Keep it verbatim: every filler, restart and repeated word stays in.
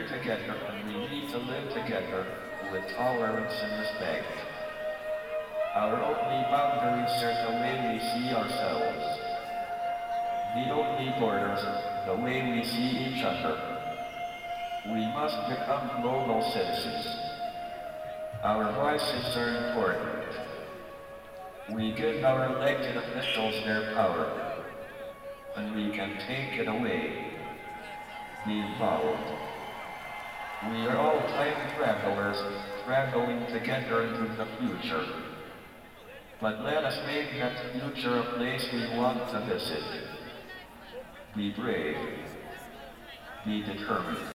together and we need to live together with tolerance and respect. Our only boundaries are the way we see ourselves. The only borders are the way we see each other. We must become global citizens. Our voices are important. We give our elected officials their power, and we can take it away. Be involved. We are all time travelers, traveling together into the future. But let us make that future a place we want to visit. Be brave. Be determined.